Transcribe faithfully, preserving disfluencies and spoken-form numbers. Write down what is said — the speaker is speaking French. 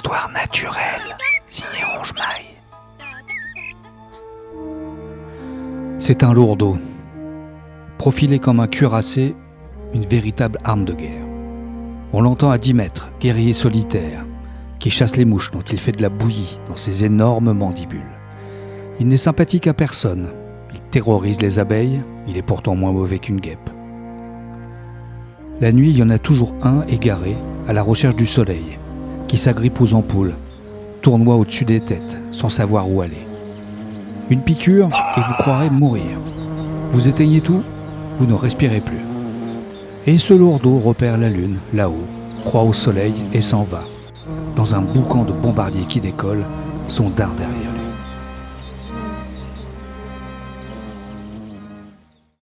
laboratoire naturel, signé Ronge-Maille. C'est un lourdeau, profilé comme un cuirassé, une véritable arme de guerre. On l'entend à dix mètres, guerrier solitaire, qui chasse les mouches dont il fait de la bouillie dans ses énormes mandibules. Il n'est sympathique à personne, il terrorise les abeilles, il est pourtant moins mauvais qu'une guêpe. La nuit, il y en a toujours un égaré, à la recherche du soleil, qui s'agrippe aux ampoules, tournoie au-dessus des têtes, sans savoir où aller. Une piqûre, et vous croirez mourir. Vous éteignez tout, vous ne respirez plus. Et ce lourdeau repère la lune, là-haut, croit au soleil et s'en va, dans un boucan de bombardiers qui décollent, son dard derrière lui.